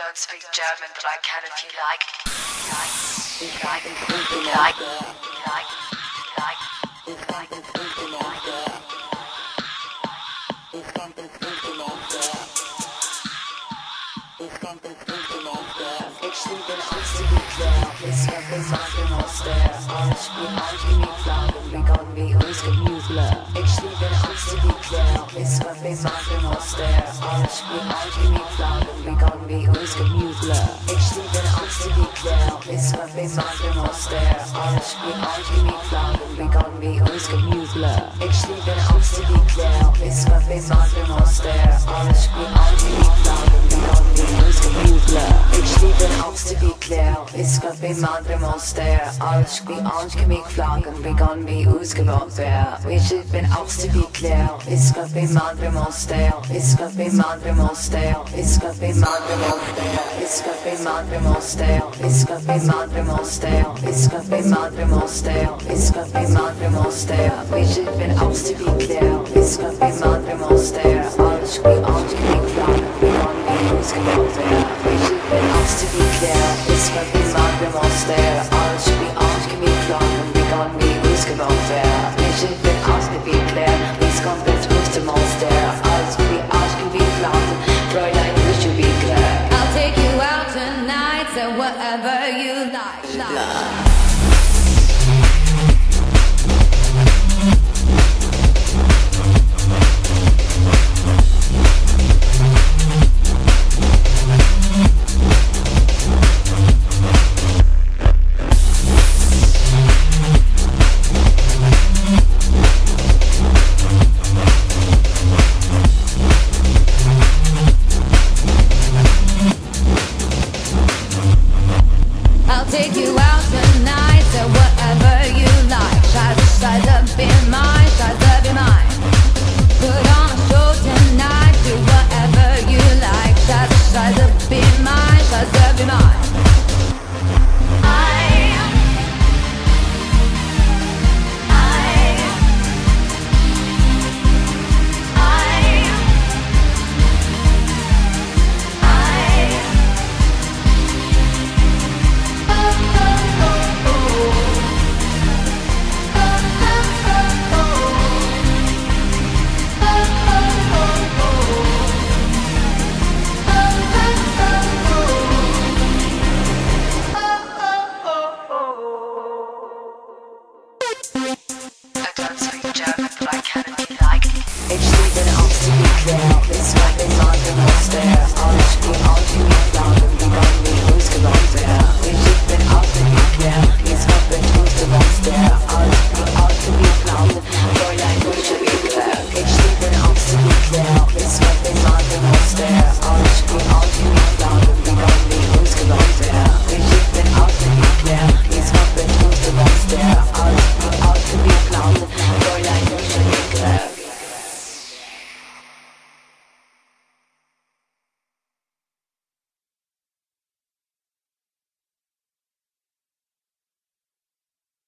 don't speak German, but I can if you like. Ich liebe Angst, die klar, ist ja besagt aus der Arsch, wie manche Flaggen, begann wie uns Gemüse. Ich liebe Angst, die klar, ist ja besagt aus der Arsch, wie manche Flaggen, begann wie uns Gemüse. Ich liebe Angst, die klar, ist ja besagt aus der Arsch, wie manche Flaggen, begann wie uns Gemüse. Ich liebe Angst, die klar, ist ja besagt aus der Arsch, wie manche Flaggen, begann wie uns Gemüse. Ich liebe Angst to be clear, it's got be madre monster. Alles wie Angst mich flaggen, begann wie ausgebaut wär. Ich bin Angst to be clear, it's got be madre monster. It's got be madre monster. It's got be madre monster. It's got be madre monster. It's got be madre monster. It's got be madre monster. It's got be madre monster. Ich bin Angst to be clear, it's got be madre monster. Alles wie Angst mich flaggen, begann wie ausgebaut wär. Ich bin Angst to be clear, it's got be madre monster. Alles wie Angst mich flaggen, begann wie ausgebaut wär. Ich bin Angst to be clear, it's got be Monster. Alles wie Angst mich flaggen, Freude